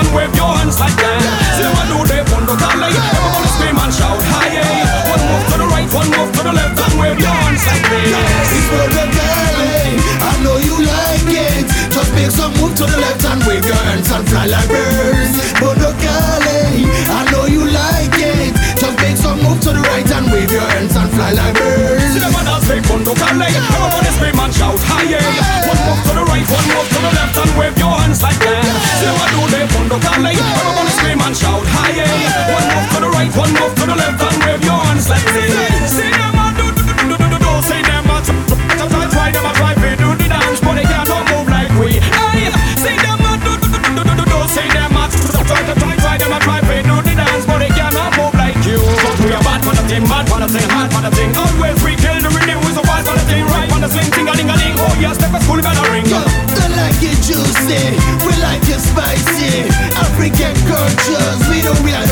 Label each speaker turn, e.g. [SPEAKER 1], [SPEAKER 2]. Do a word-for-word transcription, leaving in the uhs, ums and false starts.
[SPEAKER 1] and wave your hands like that. See what do they want to call it? Everybody scream and shout high. One move to the right, one move to the left, and wave your hands like this.
[SPEAKER 2] It's for the darling, I know you like it. Just make some move to the left and wave your hands and fly like birds. For the darling, I know you like it. Just make some move to the right and wave your hands and fly like birds.
[SPEAKER 1] See them others make fun to call it. Everybody scream and shout high. One move to the right, one move to the left, and wave your hands like that. See what do they fun to call it? Everybody scream and shout high. One move to the right, one move to the left, and wave your hands like this. See them a do do do do do do. See them a try try them a try to do the dance, but they can't move like we. Hey, see them a do do do do do do. See them a try to try try them a try to do the dance, but they can't move like you. But we are bad for the thing, bad for the thing, hard for the thing. Always we kill the rhythm with a wild for the thing, right for the swing, ting a ding a ding. Oh yeah, step a school better ring.
[SPEAKER 2] Don't like it juicy, we like it spicy. African cultures, we don't we are